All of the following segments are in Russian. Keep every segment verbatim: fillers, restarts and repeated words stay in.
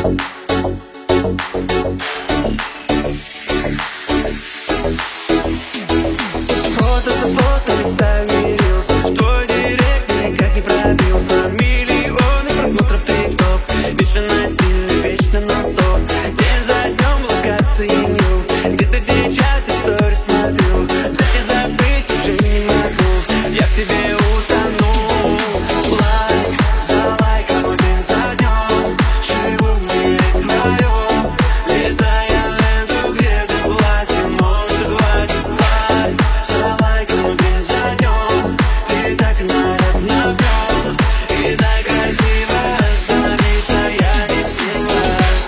Фото за фото листаю рилс, в твой директ никак не пробился. Миллионы просмотров, ты в топ, бешеная стильная, вечно нон-стоп. День за днем локации нью, где ты сейчас, историю смотрю. Взять и забыть уже не могу, я в тебе утону. Лайк за лайком, день за днем, живу в мире вдвоем, листая ленту, где ты в платье, может хватит. Лайк за лайком, день за днем, ты так нарядно пьем, и так красиво становись, а я не в силах.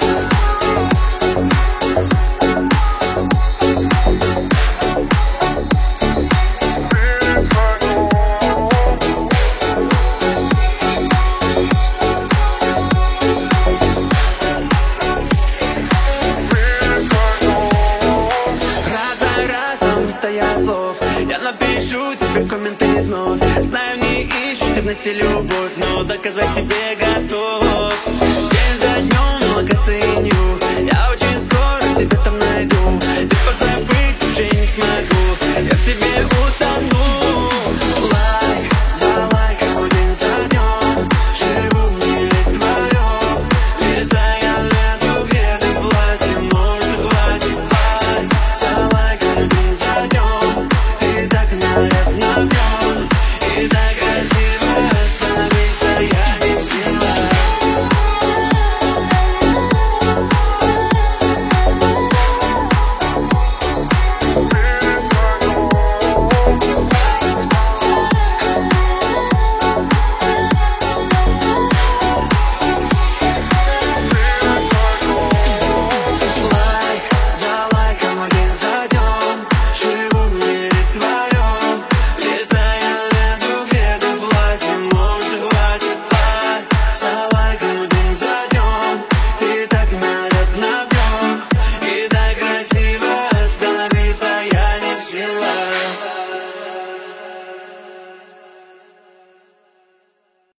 Раз за разом, не тая слов, я напишу тебе комменты вновь. Знаю, не ищешь ты в нете любовь, но доказать тебе готов.